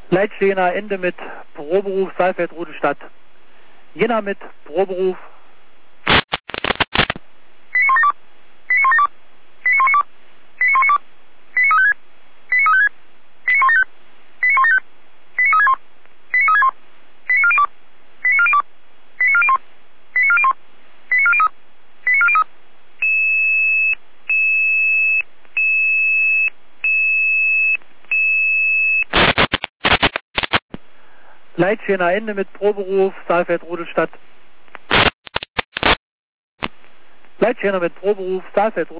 Leitstehender Ende mit Proberuf Saalfeld Rudolstadt. Jena mit Proberuf. Leitstehender Ende mit Proberuf Saalfeld Rudolstadt. Leitstehender mit Proberuf Saalfeld Rudolstadt.